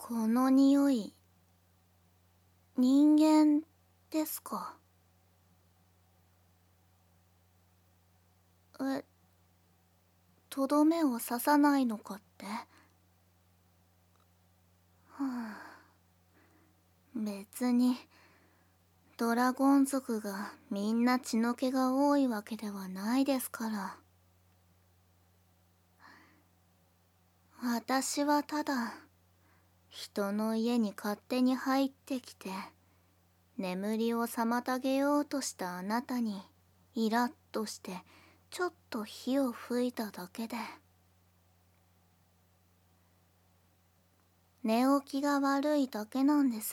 この匂い、人間ですか？とどめを刺さないのかって？別にドラゴン族がみんな血の気が多いわけではないですから。私はただ人の家に勝手に入ってきて眠りを妨げようとしたあなたにイラッとしてちょっと火を吹いただけで。寝起きが悪いだけなんです。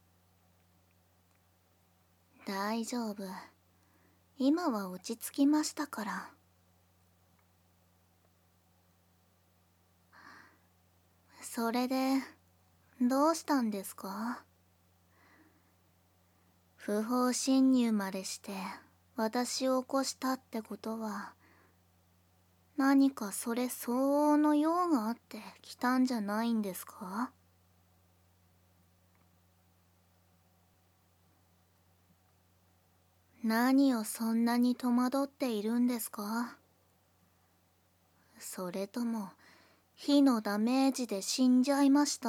大丈夫。今は落ち着きましたから。それでどうしたんですか？不法侵入までして私を起こしたってことは何かそれ相応の用があって来たんじゃないんですか？何をそんなに戸惑っているんですか？それとも火のダメージで死んじゃいました？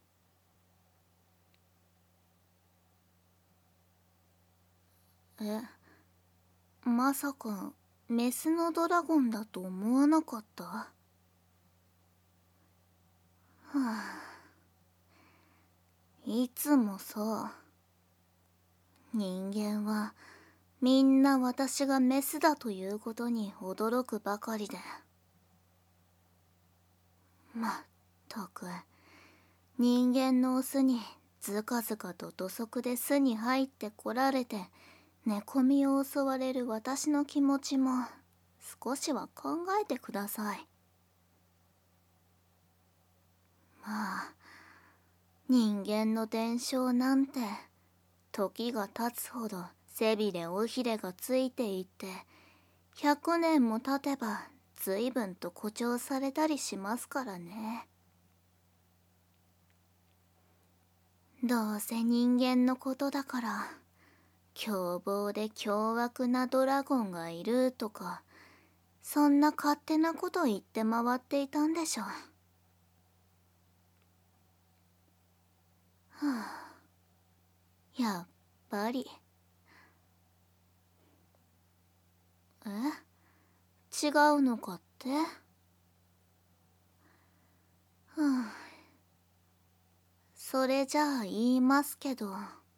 まさかメスのドラゴンだと思わなかった？はいつもさ、人間はみんな私がメスだということに驚くばかりで。まったく、人間のオスにずかずかと土足で巣に入ってこられて寝込みを襲われる私の気持ちも少しは考えてください。まあ、人間の伝承なんて時が経つほど背びれ尾ひれがついていって100年も経てば随分と誇張されたりしますからね。どうせ人間のことだから凶暴で凶悪なドラゴンがいるとかそんな勝手なこと言って回っていたんでしょ。やっぱり。違うのかって？それじゃあ言いますけど、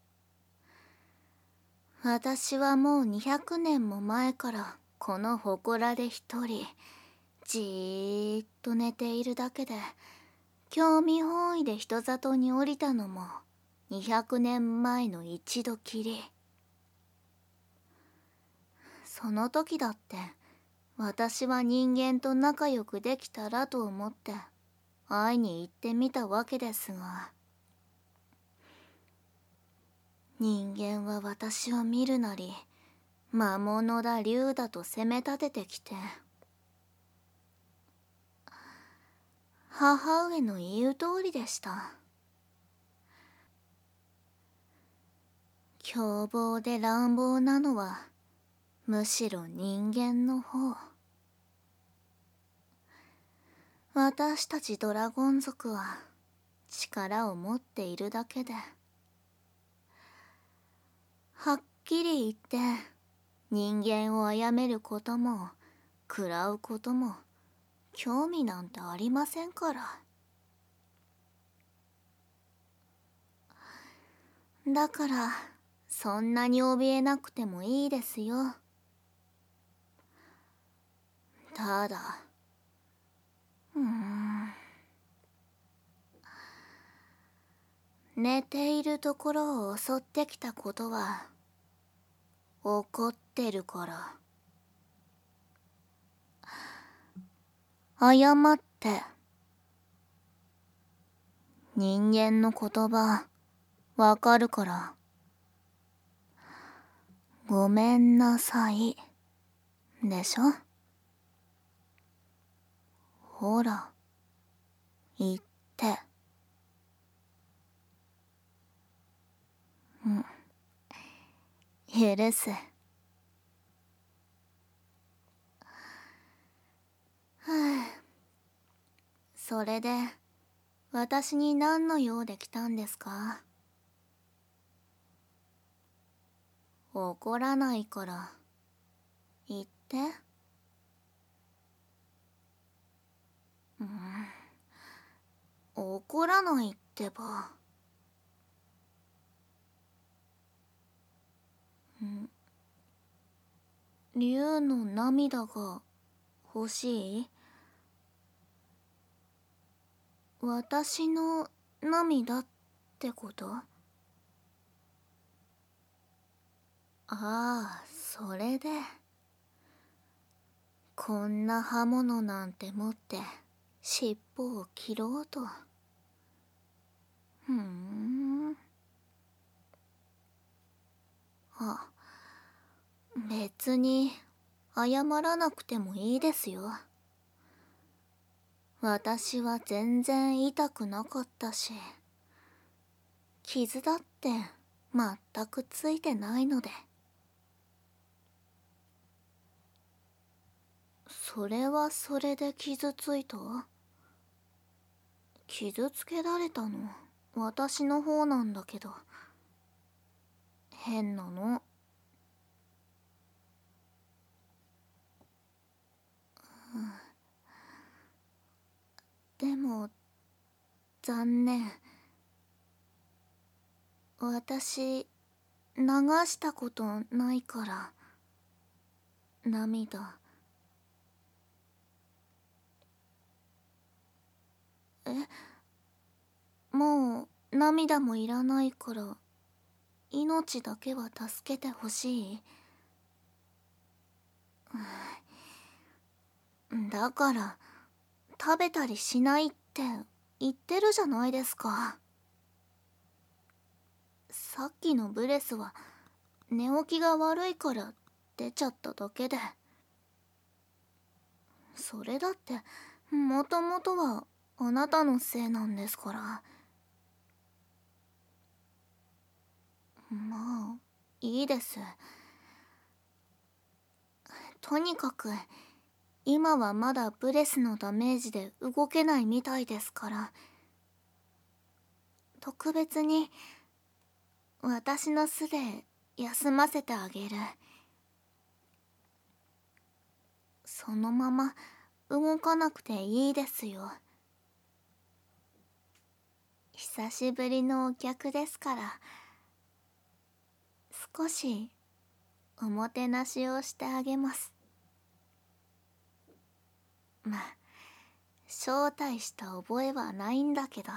私はもう200年も前からこの祠で一人じーっと寝ているだけで興味本位で人里に降りたのも200年前の一度きり。その時だって私は人間と仲良くできたらと思って会いに行ってみたわけですが、人間は私を見るなり魔物だ竜だと責め立ててきて、母上の言う通りでした。凶暴で乱暴なのはむしろ人間の方。私たちドラゴン族は力を持っているだけで、はっきり言って人間を殺めることも食らうことも興味なんてありませんから。だからそんなに怯えなくてもいいですよ。ただ寝ているところを襲ってきたことは怒ってるから。謝って。人間の言葉わかるから。ごめんなさいでしょ。ほら言って。 許す。はあ、それで私に何の用で来たんですか？怒らないから言って。怒らないってば。竜の涙が欲しい？私の涙ってこと？ああ、それで。こんな刃物なんて持って尻尾を切ろうと。あ、別に謝らなくてもいいですよ。私は全然痛くなかったし、傷だって全くついてないので。それはそれで傷ついた？傷つけられたの私の方なんだけど。変なの。でも残念。私流したことないから。涙。もう涙もいらないから命だけは助けてほしい。だから食べたりしないって言ってるじゃないですか。さっきのブレスは寝起きが悪いから出ちゃっただけで。それだってもともとはあなたのせいなんですから。まあいいです。とにかく今はまだブレスのダメージで動けないみたいですから、特別に私の巣で休ませてあげる。そのまま動かなくていいですよ。久しぶりのお客ですから、少しおもてなしをしてあげます。まあ招待した覚えはないんだけど。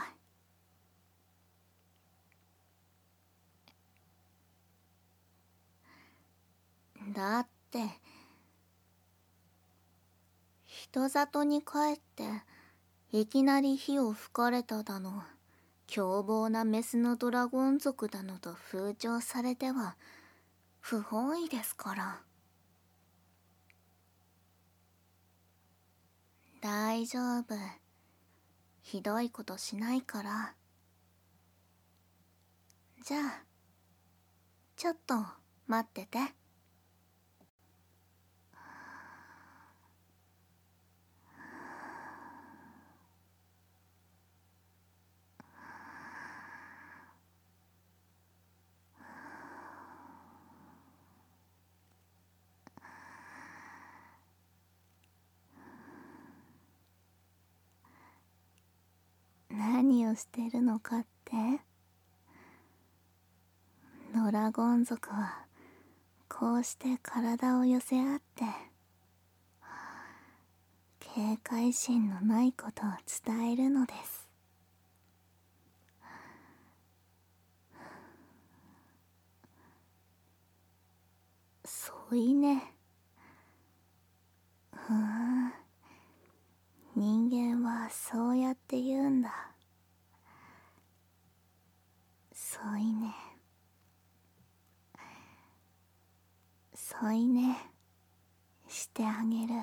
だって人里に帰っていきなり火を吹かれただの、凶暴なメスのドラゴン族だのと風潮されては不本意ですから。大丈夫、ひどいことしないから。じゃあちょっと待ってて。何をしてるのかって？ドラゴン族はこうして体を寄せ合って警戒心のないことを伝えるのです。そういね。人間はそうやって言うんだ。そういね。そういねしてあげる。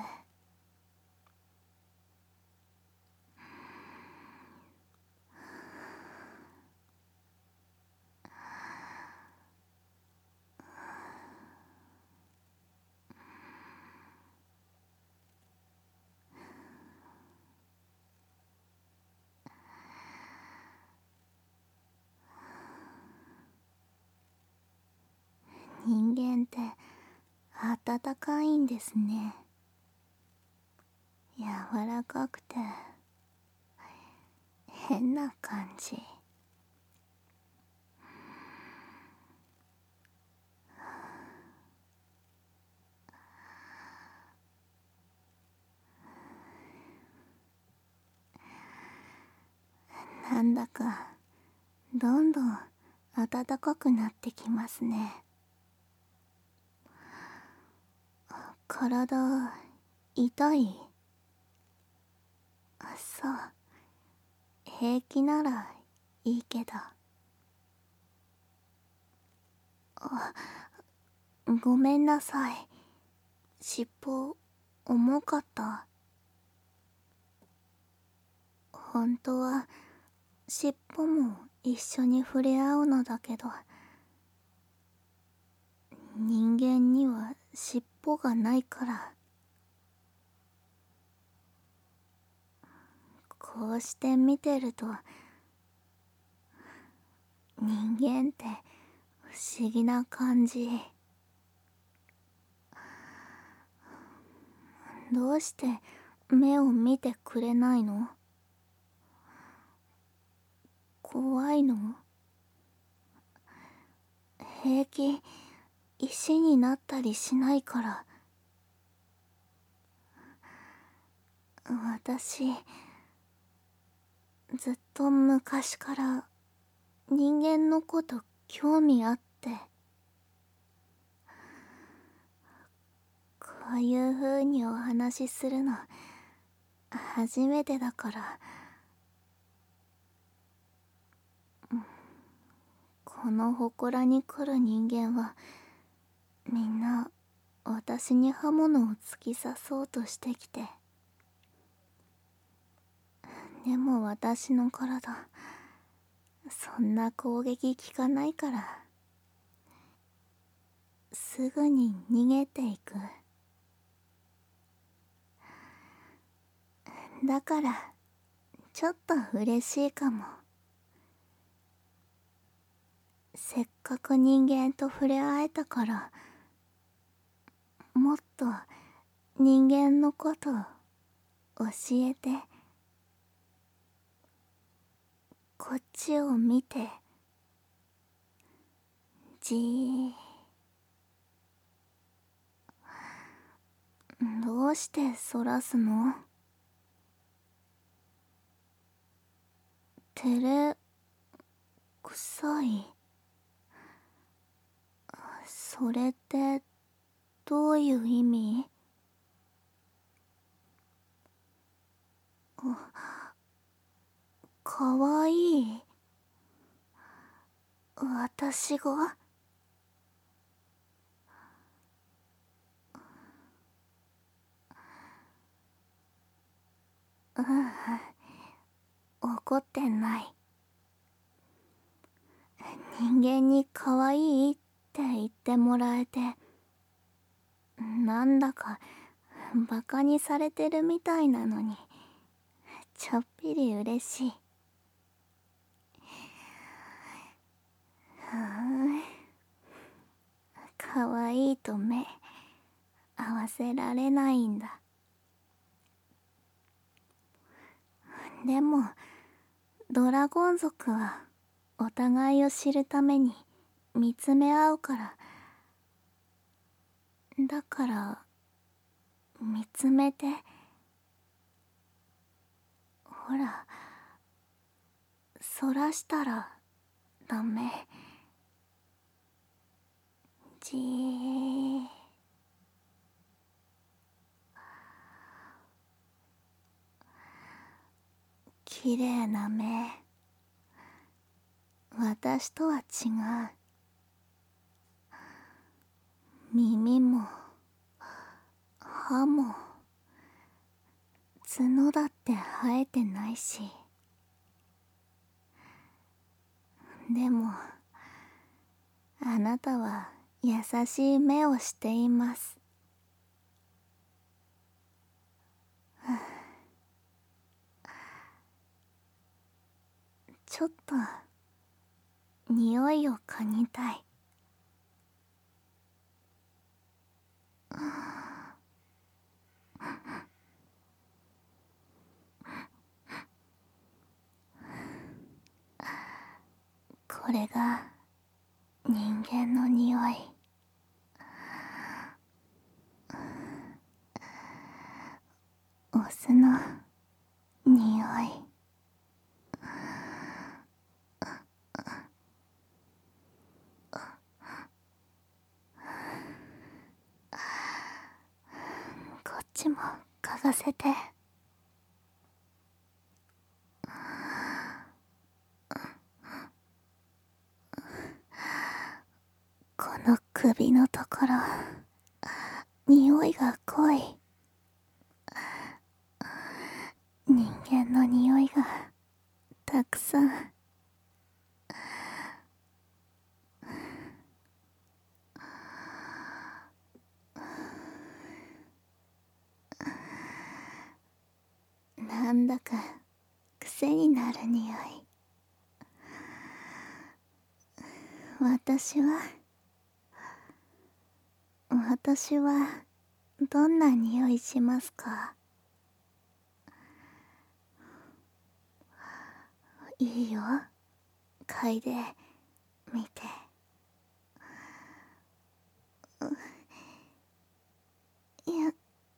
暖かいんですね。柔らかくて変な感じ。なんだかどんどん暖かくなってきますね。体痛い？そう、平気ならいいけど。ごめんなさい。尻尾重かった。本当は尻尾も一緒に触れ合うのだけど、人間には尻尾がないから。こうして見てると、人間って不思議な感じ。どうして目を見てくれないの？怖いの？平気、石になったりしないから。私、ずっと昔から人間のこと興味あって、こういう風にお話しするの初めてだから。この祠に来る人間はみんな私に刃物を突き刺そうとしてきて、でも私の体そんな攻撃効かないから、すぐに逃げていく。だからちょっと嬉しいかも。せっかく人間と触れ合えたから、もっと人間のこと教えて。こっちを見て。じー。どうしてそらすの？照れくさい？それってどういう意味？かわいい？私が？怒ってない。人間に可愛いって言ってもらえて、なんだかバカにされてるみたいなのに、ちょっぴり嬉しい。可愛いと目合わせられないんだ。でもドラゴン族はお互いを知るために見つめ合うから。だから見つめて。ほら、そらしたらダメ。じー。綺麗な目。私とは違う。耳も歯も角だって生えてないし。でもあなたは優しい目をしています。ちょっと匂いを嗅ぎたい。 これが人間の匂い。オスの匂い。こっちも嗅がせて。この首のところ、匂いが濃い。人間の匂いがたくさん。なんだか癖になる匂い。私はどんな匂いしますか？いいよ、嗅いでみて。いや、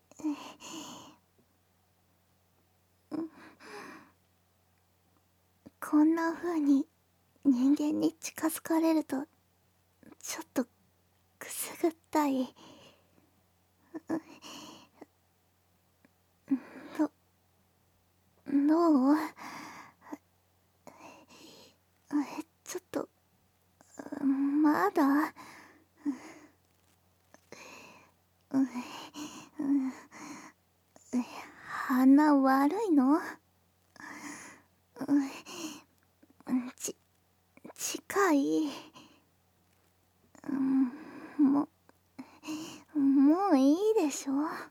こんな風に人間に近づかれるとちょっとくすぐったい。どう？ちょっとまだ。鼻悪いの？近い。もういいでしょ。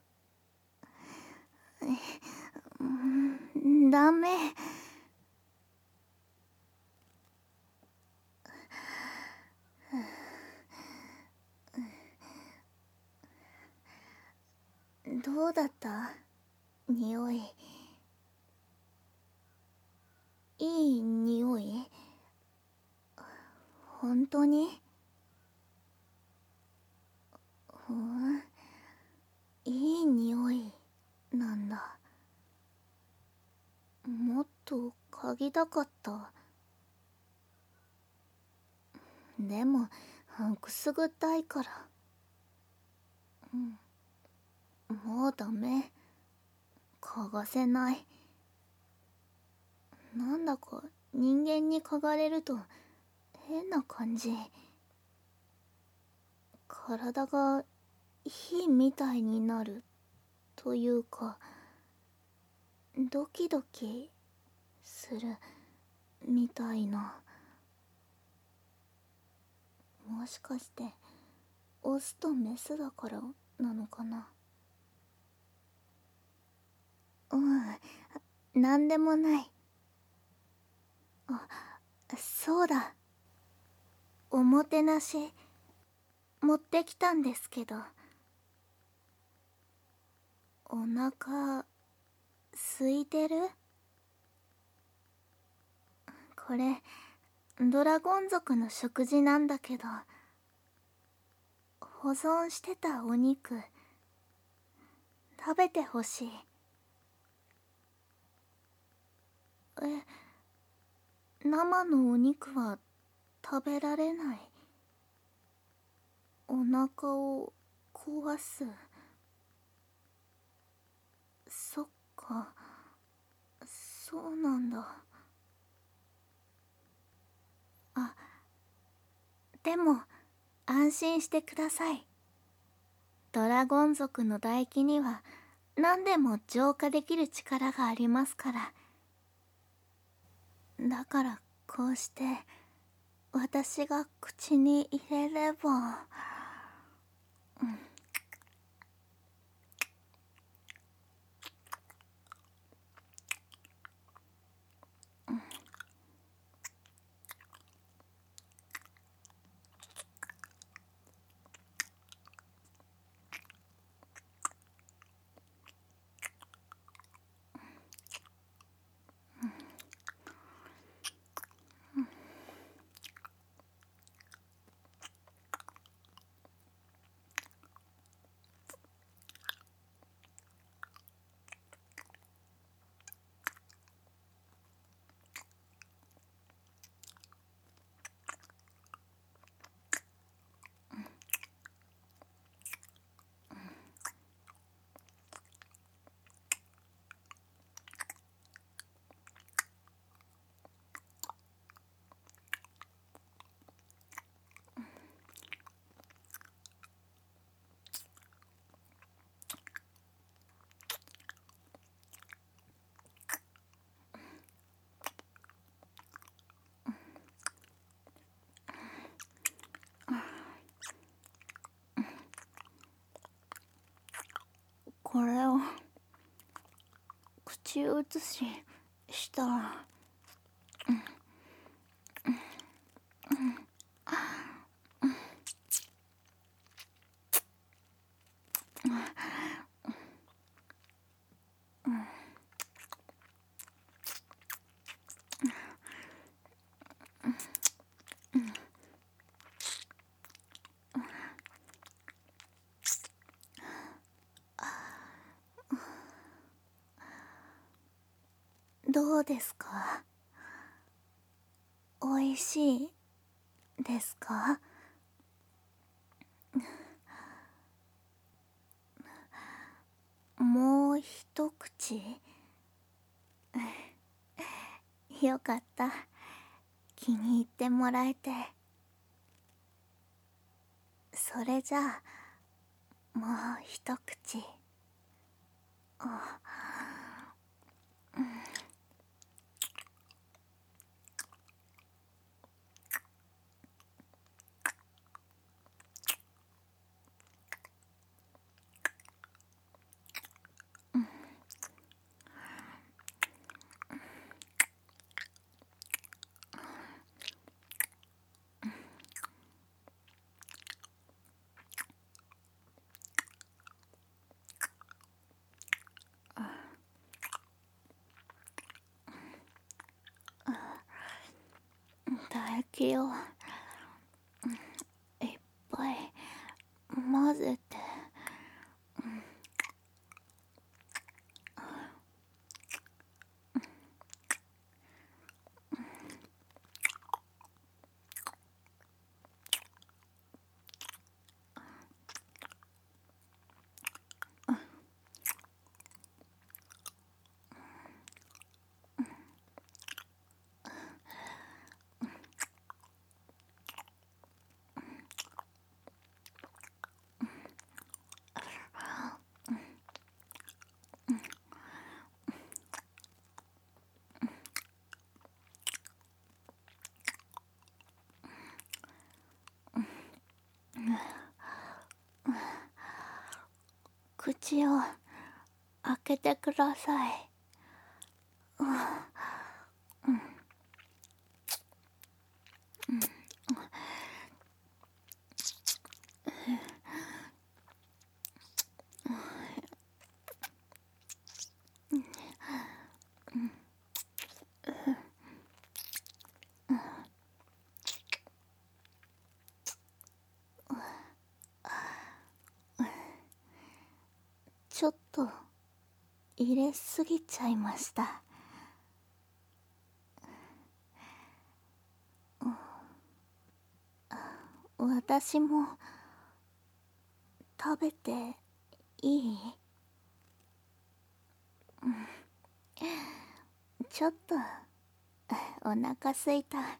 ダメ。どうだった？匂い。いい匂い？本当に？いい匂いなんだ。もっと嗅ぎたかった。でもくすぐったいから。もうダメ。嗅がせない。なんだか人間に嗅がれると変な感じ。体が火みたいになるというか、ドキドキするみたいな。もしかしてオスとメスだからなのかな。なんでもない。あ、そうだ。おもてなし持ってきたんですけど。お腹空いてる？これドラゴン族の食事なんだけど、保存してたお肉食べてほしい。生のお肉は食べられない。お腹を壊す。そっか、そうなんだ。あ、でも安心してください。ドラゴン族の唾液には何でも浄化できる力がありますから。だからこうして私が口に入れれば。 これを口移ししたら、どうですか？おいしいですか？もう一口？よかった。気に入ってもらえて。それじゃあ、もう一口。唾液をいっぱい混ぜて。口を開けてください。ちょっと入れすぎちゃいました。私も食べていい？ちょっとお腹すいた。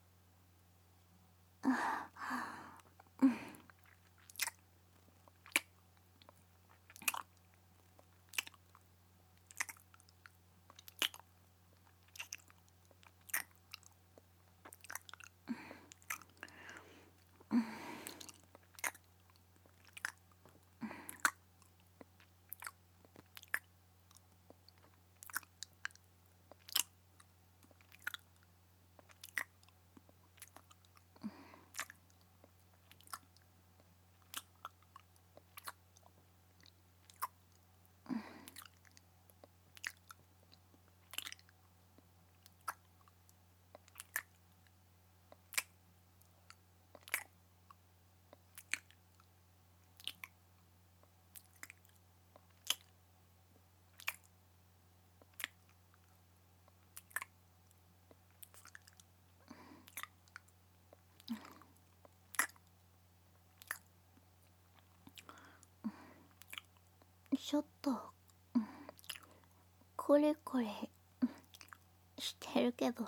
ちょっとコリコリしてるけど。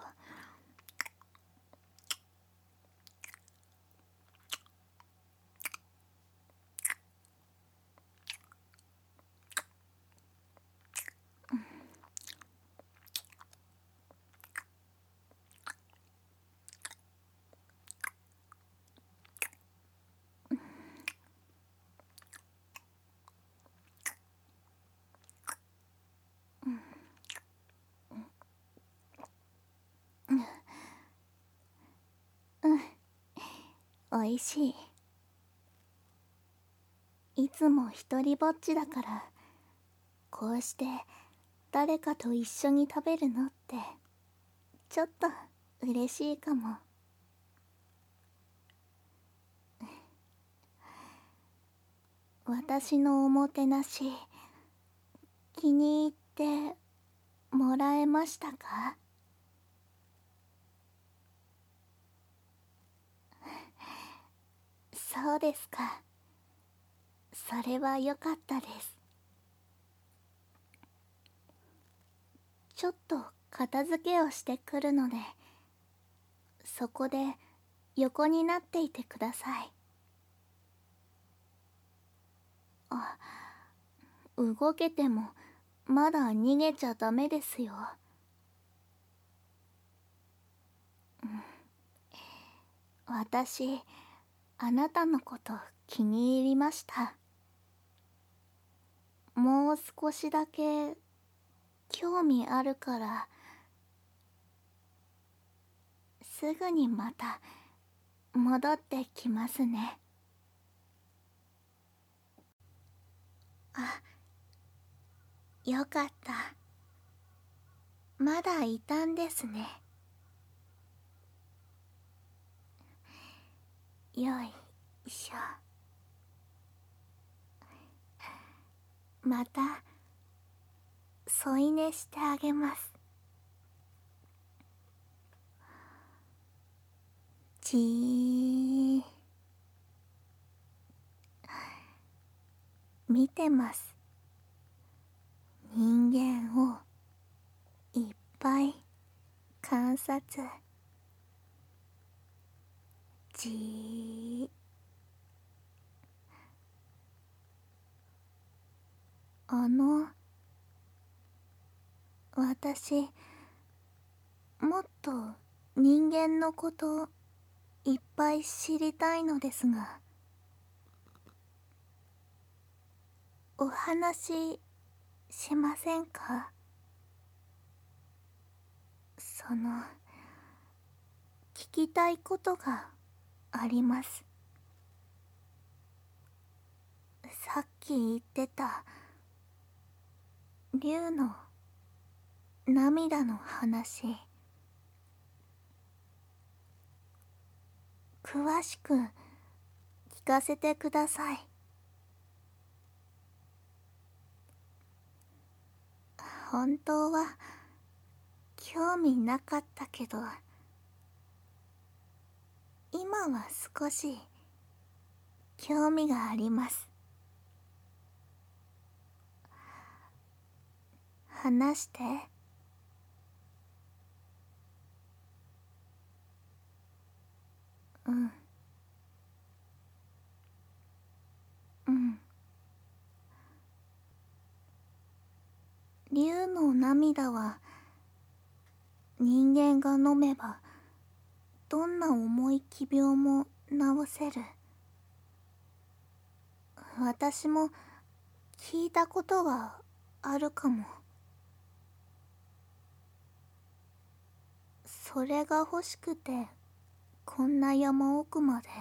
おいしい。いつも一人ぼっちだから、こうして誰かと一緒に食べるのってちょっと嬉しいかも。私のおもてなし気に入ってもらえましたか？そうですか。それはよかったです。ちょっと片付けをしてくるので、そこで横になっていてください。あ、動けてもまだ逃げちゃダメですよ。私、あなたのこと気に入りました。もう少しだけ興味あるから、すぐにまた戻ってきますね。あ、よかった。まだいたんですね。よいしょ。また添い寝してあげます。じー。見てます。人間をいっぱい観察。じー。私、もっと人間のこといっぱい知りたいのですが、お話しませんか？聞きたいことがあります。さっき言ってた竜の涙の話、詳しく聞かせてください。本当は興味なかったけど、今は少し興味があります。話して。うん。うん。竜の涙は人間が飲めばどんな重い奇病も治せる。私も聞いたことがあるかも。それが欲しくてこんな山奥まで。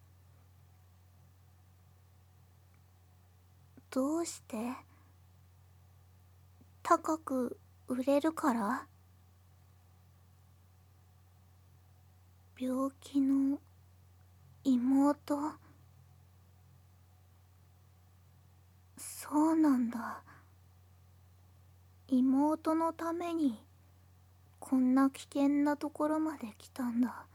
どうして？高く売れるから？病気の妹？そうなんだ。妹のためにこんな危険なところまで来たんだ。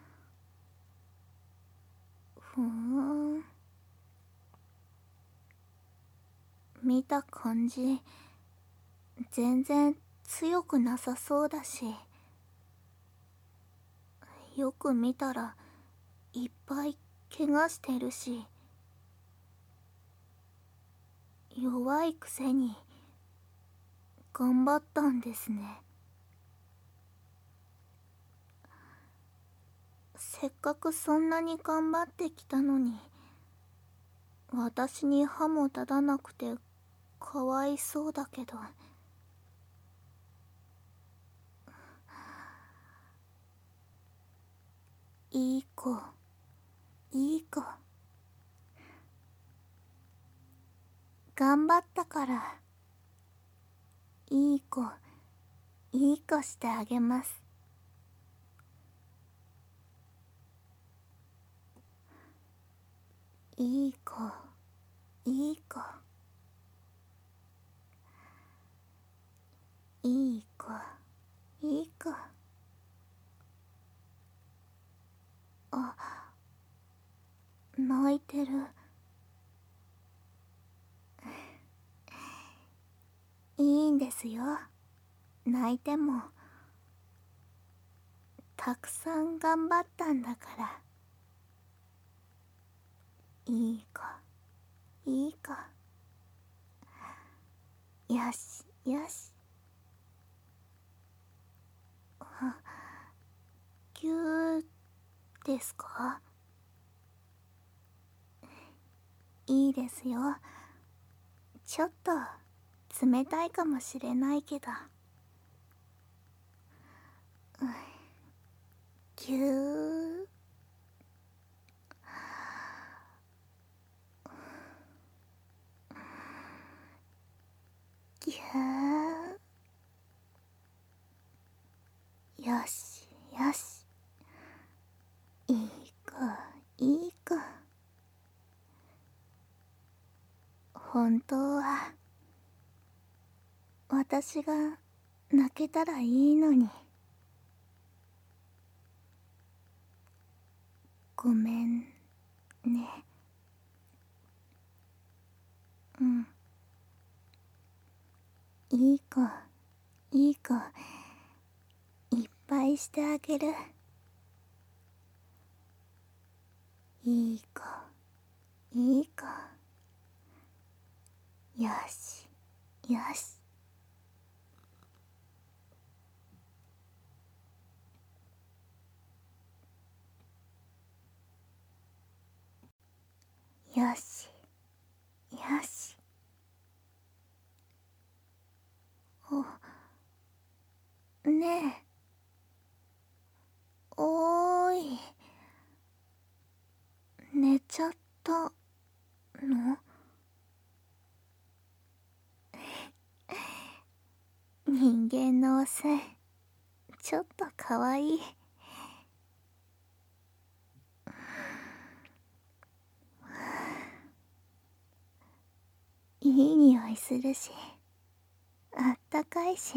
ふーん。見た感じ全然強くなさそうだし、よく見たらいっぱい怪我してるし、弱いくせに頑張ったんですね。せっかくそんなに頑張ってきたのに、私に歯も立たなくてかわいそうだけど。いい子、 いい子。頑張ったから、いい子、いい子してあげます。いい子、いい子。いい子、いい子。あ、泣いてる。いいんですよ。泣いても。たくさん頑張ったんだから。いい子、いい子。よし、よし。あ、ぎゅーですか？いいですよ。ちょっと冷たいかもしれないけど。ぎゅー。ぎゅー。よし、よし。いい子、いい子。本当は私が泣けたらいいのに。ごめんね。うん。いい子、いい子。いっぱいしてあげる。いい子、いい子。よし、よし。よし、よし。ねえ。おーい。寝ちゃったの？人間のおせい、ちょっとかわいい。いい匂いするし、あったかいし。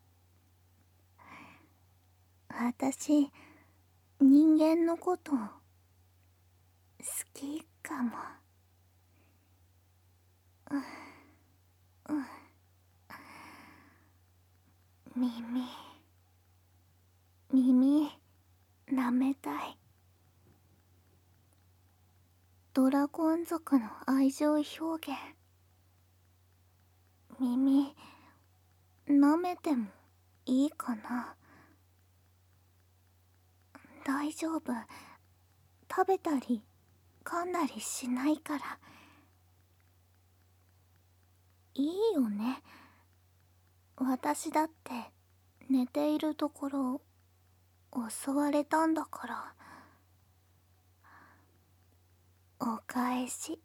私、人間のこと好きかも。耳舐めたい。ドラゴン族の愛情表現。耳舐めてもいいかな？大丈夫。食べたり噛んだりしないから。いいよね。私だって寝ているところ襲われたんだから。お返し。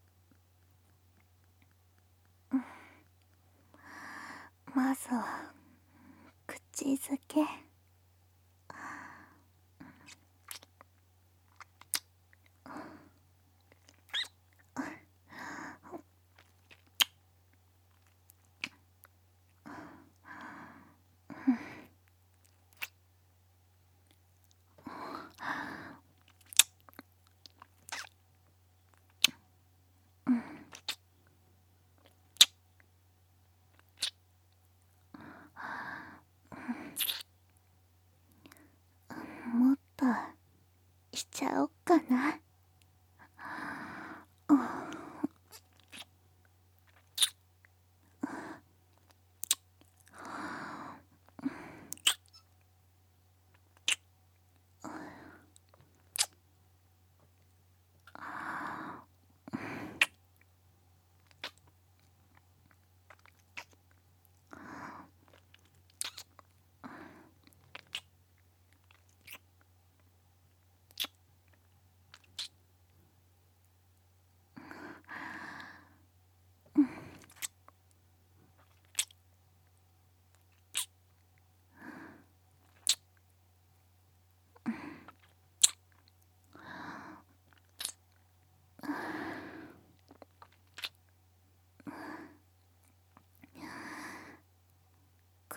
まずは口づけ。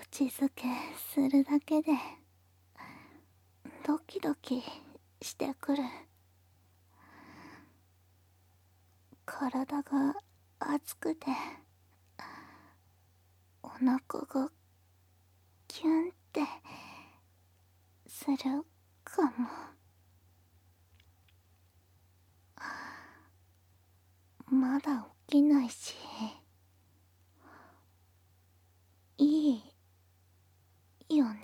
口づけするだけでドキドキしてくる。体が熱くてお腹がキュンってするかも。まだ起きないし、いいよね。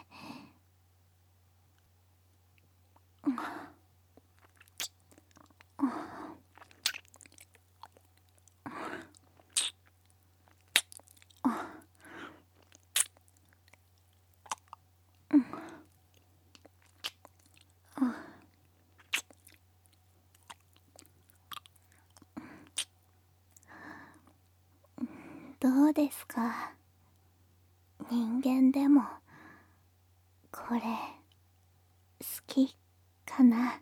どうですか、人間でもこれ好きかな。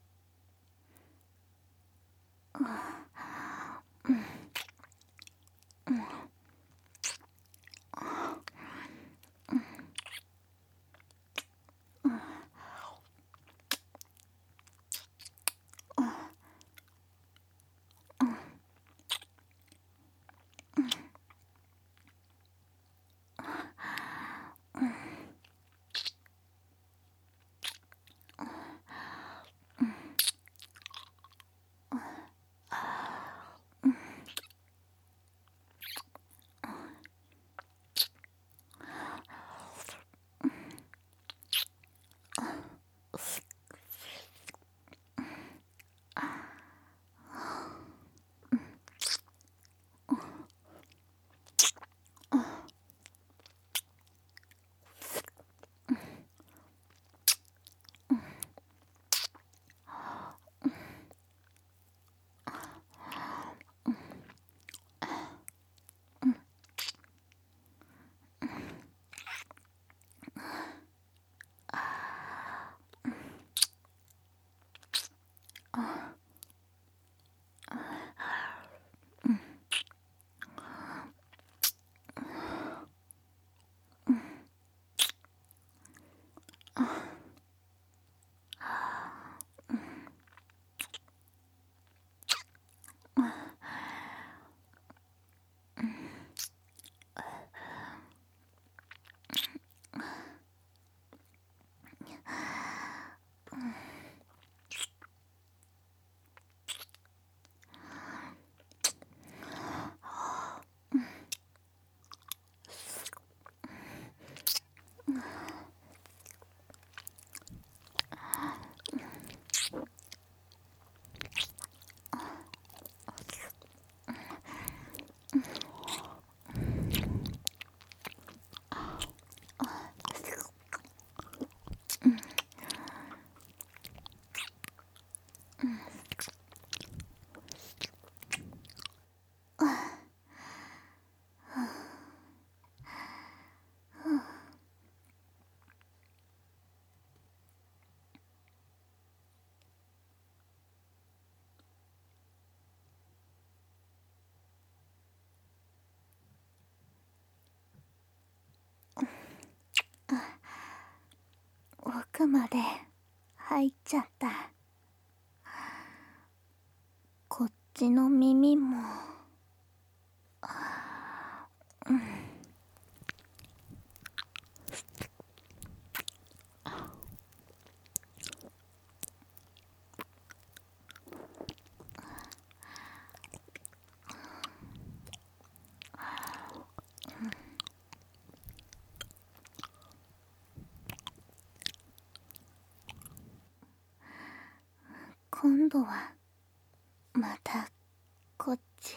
奥まで入っちゃった。こっちの耳も。今度はまたこっち。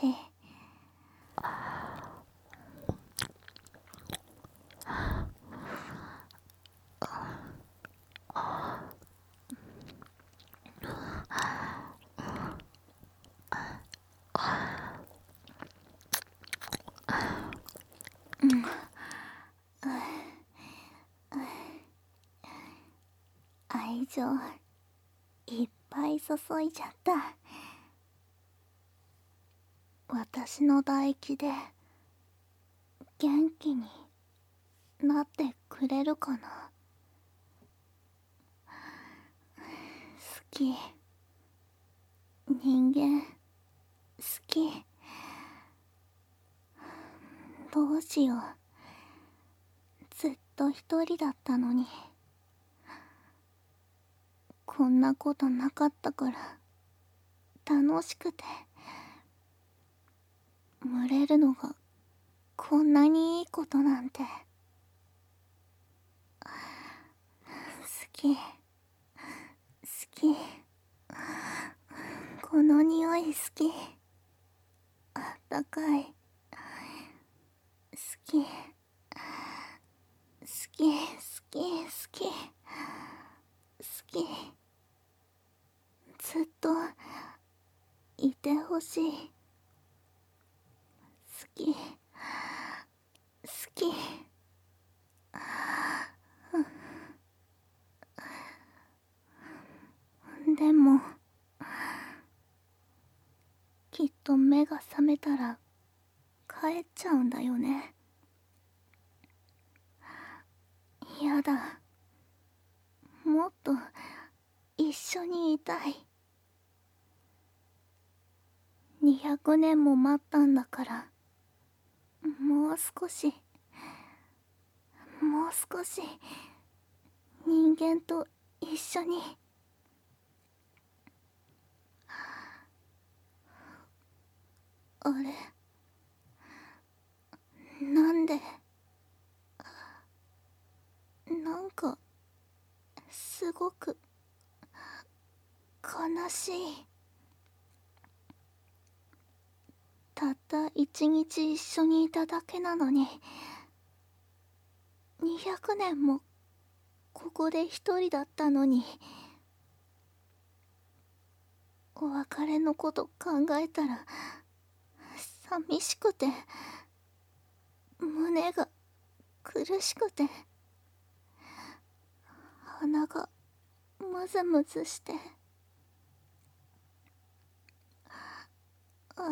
愛情いっぱい注いじゃった。私の唾液で元気になってくれるかな。好き。人間好き。どうしよう。ずっと一人だったのに。こんなことなかったから楽しくて、群れるのがこんなにいいことなんて。好き好き。この匂い好き。あったかい。好き好き好き好き好き。ずっといてほしい。好き好き。でもきっと目が覚めたら帰っちゃうんだよね。やだ。もっと一緒にいたい。200年も待ったんだから、もう少しもう少し人間と一緒に。あれ、なんで、なんかすごく悲しい。たった一日一緒にいただけなのに、200年もここで一人だったのに。お別れのこと考えたら寂しくて、胸が苦しくて、鼻がムズムズして。あ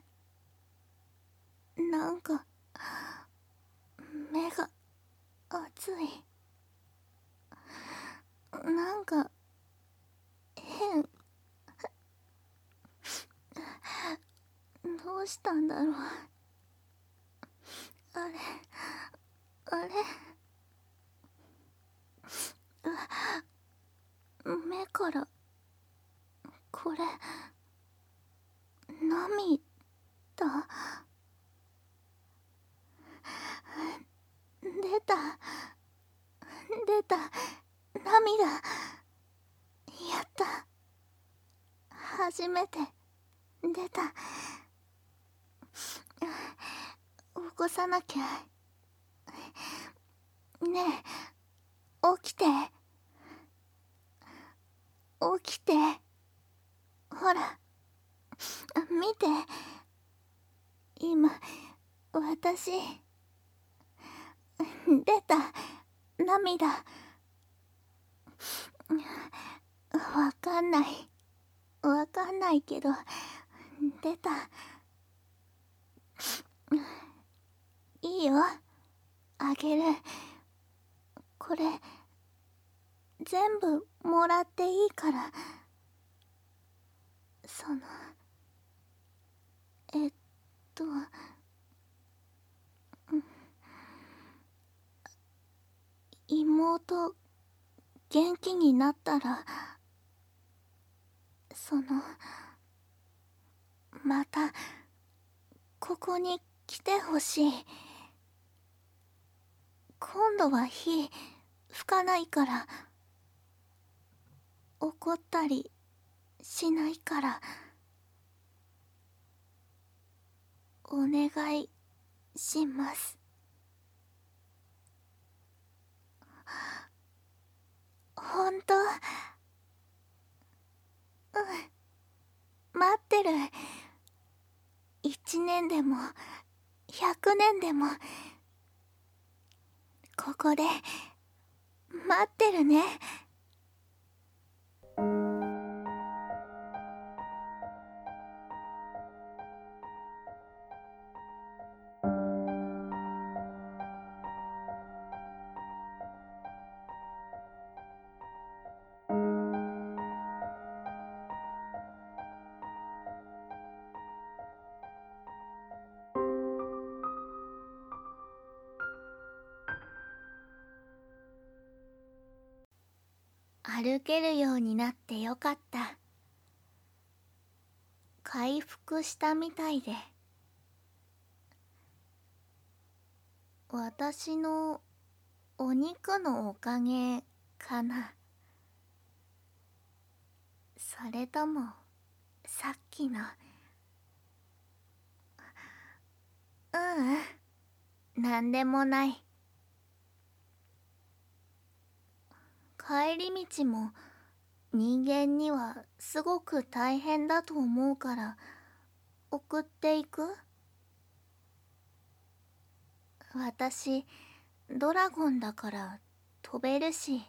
れ、なんか目が熱い。なんか変。どうしたんだろう。あれあれ、目からこれ涙。出た出た。涙。やった。初めて出た。起こさなきゃ。ねえ、起きて起きて。ほら見て、今私出た。涙。わかんないわかんないけど出た。いいよ、あげる。これ全部もらっていいから。そのえっと妹元気になったら、またここに来てほしい。今度は火吹かないから。怒ったりしないから。お願いします。ほんと？待ってる。1年でも100年でもここで待ってるね。 歩けるようになってよかった。回復したみたいで。私のお肉のおかげかな。それともさっきの。なんでもない。帰り道も人間にはすごく大変だと思うから送っていく？私ドラゴンだから飛べるし、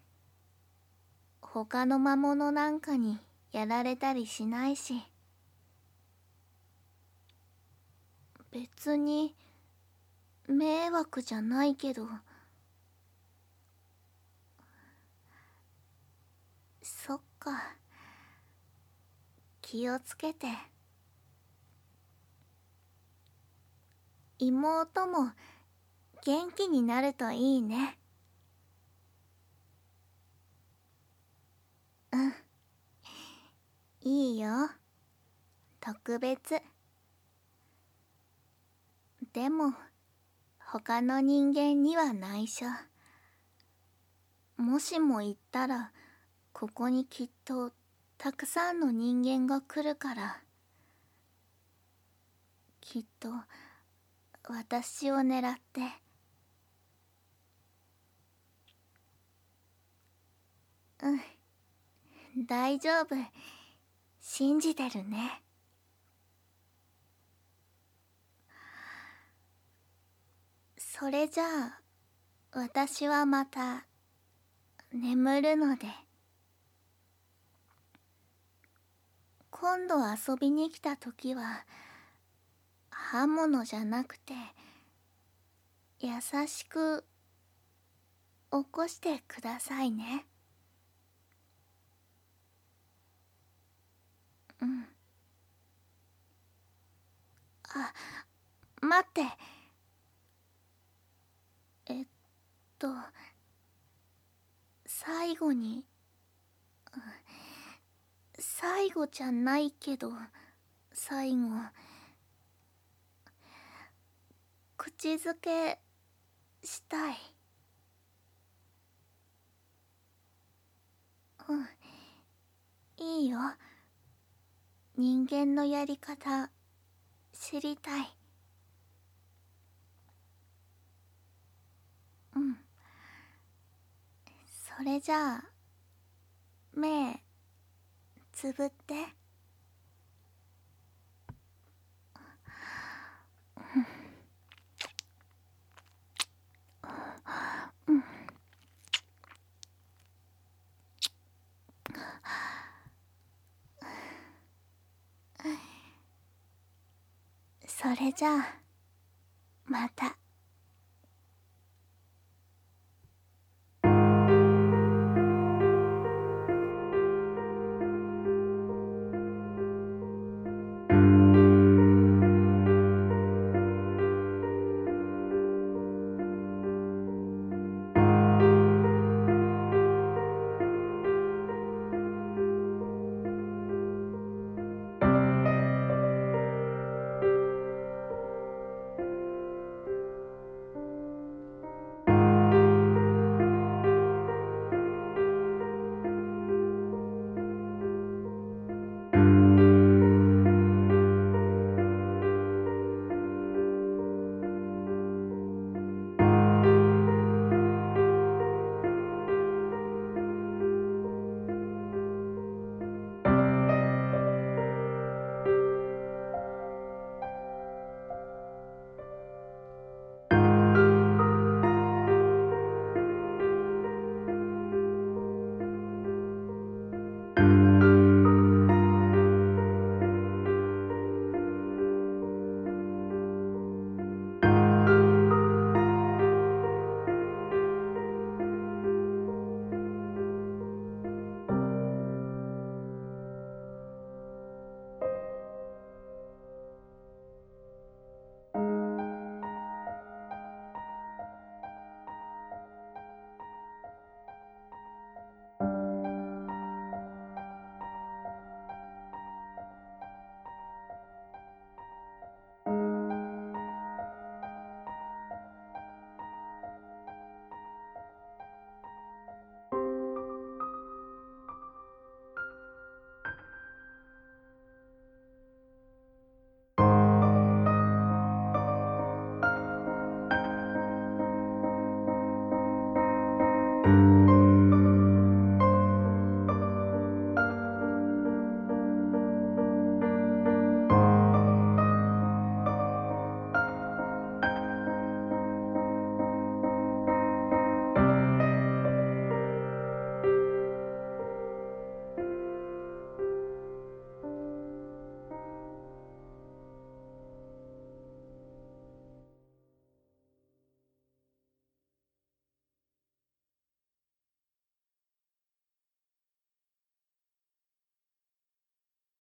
他の魔物なんかにやられたりしないし。別に迷惑じゃないけど。そっか。気をつけて。妹も元気になるといいね。うん。いいよ。特別。でも他の人間には内緒。もしも行ったらここにきっとたくさんの人間が来るから。きっと私を狙って。大丈夫。信じてるね。それじゃあ私はまた眠るので。今度遊びに来た時は刃物じゃなくて優しく起こしてくださいね。うん。あ、待って。えっと最後に、最後じゃないけど最後、口づけしたい。いいよ。人間のやり方知りたい。それじゃあ目つぶって。それじゃあまた。